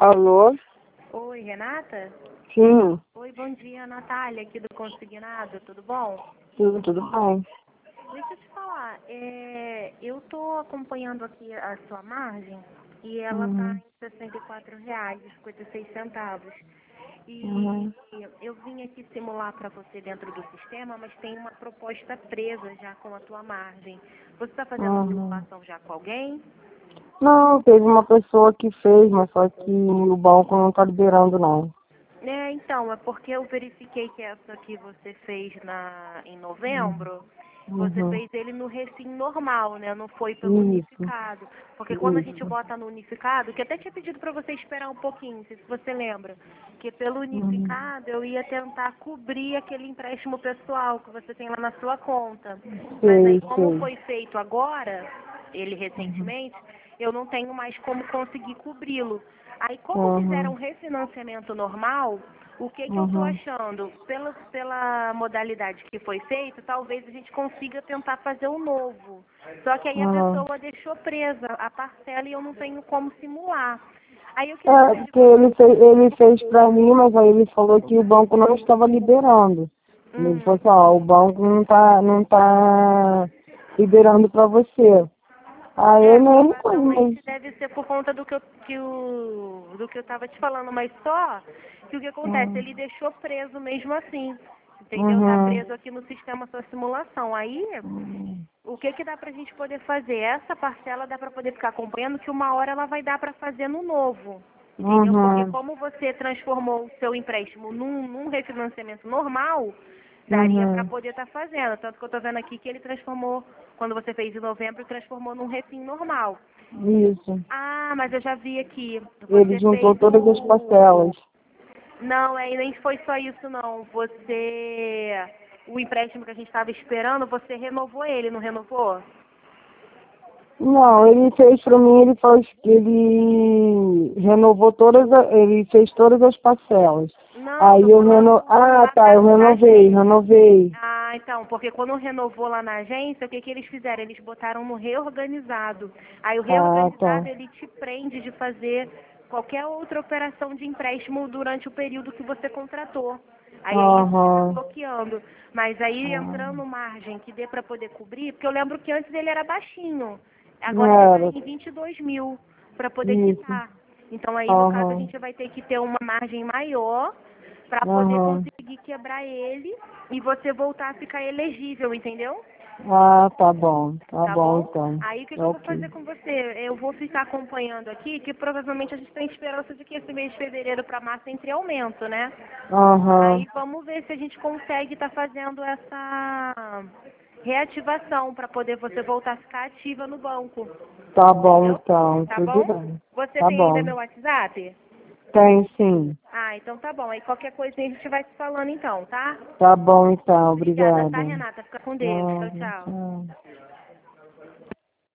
Alô? Oi, Renata? Sim, Oi, bom dia, Natália, aqui do Consignado, tudo bom? tudo bem. Deixa eu te falar, eu tô acompanhando aqui a sua margem e ela tá Uhum, em R$ 64,56. E uhum, eu vim aqui simular para você dentro do sistema, mas tem uma proposta presa já com a tua margem. Você está fazendo a uhum. simulação já com alguém? Não, teve uma pessoa que fez, mas só que o banco não tá liberando, não. Então, é porque eu verifiquei que essa que você fez em novembro, você Uhum. fez ele no refim normal, né? Não foi pelo Isso, unificado. Porque quando a gente isso. bota no unificado, que até tinha pedido para você esperar um pouquinho, não sei se você lembra, que pelo Uhum. unificado eu ia tentar cobrir aquele empréstimo pessoal que você tem lá na sua conta. Mas aí Sei, como sei. foi feito agora, ele Uhum. recentemente, eu não tenho mais como conseguir cobri-lo. Aí, como fizeram um Uhum. refinanciamento normal, o que eu estou Uhum. achando? Pela modalidade que foi feita, talvez a gente consiga tentar fazer um novo. Só que aí a Uhum. pessoa deixou presa a parcela e eu não tenho como simular. Aí eu queria É, saber de porque você. ele fez pra mim, mas aí ele falou que o banco não estava liberando. Ele falou Hum. assim, ó, o banco não tá liberando pra você. Aí eu não conheço. Provavelmente deve ser por conta do que eu estava te falando, mas só que o que acontece, Uhum. ele deixou preso mesmo assim, entendeu? Tá Uhum. preso aqui no sistema sua simulação. Aí, Uhum. o que dá pra gente poder fazer? Essa parcela dá pra poder ficar acompanhando, que uma hora ela vai dar pra fazer no novo, entendeu? Porque Uhum. como você transformou o seu empréstimo num refinanciamento normal, daria pra Uhum. poder estar fazendo. Tanto que eu tô vendo aqui que ele transformou, quando você fez em novembro, transformou num refim normal. Isso. Ah, mas eu já vi aqui. Ele Você juntou fez todas as parcelas. Não, nem foi só isso não. O empréstimo que a gente estava esperando, você renovou ele, não renovou? Não, ele fez pra mim, ele renovou ele fez todas as parcelas. Não, Aí tô eu falando ah, lá tá, eu da agência. renovei. Ah, então, porque quando renovou lá na agência, o que eles fizeram? Eles botaram no reorganizado. Aí o Ah, reorganizado, tá. ele te prende de fazer qualquer outra operação de empréstimo durante o período que você contratou. Aí é isso que está Aham. bloqueando. Mas aí Ah, entrando margem que dê para poder cobrir, porque eu lembro que antes ele era baixinho. Agora ele está era, em 22 mil para poder isso. quitar. Então aí, no caso, a Aham. gente vai ter que ter uma margem maior para poder Aham. conseguir quebrar ele e você voltar a ficar elegível, entendeu? Ah, tá Tá bom bom? então. Aí o que eu vou Ok. fazer com você? Eu vou ficar acompanhando aqui, que provavelmente a gente tem esperança de que esse mês de fevereiro para março entre aumento, né? Aham. Aí vamos ver se a gente consegue estar fazendo essa reativação para poder você voltar a ficar ativa no banco. Tá bom Entendeu? então, Tá tudo bom? bem. Você Tá tem ainda bom. meu WhatsApp? Tem sim. Ah, então tá bom. Aí qualquer coisinha a gente vai se falando então, tá? Tá bom então, Obrigada, tá, obrigada. Renata? Fica com Deus. Tchau, Tchau, tchau. tchau.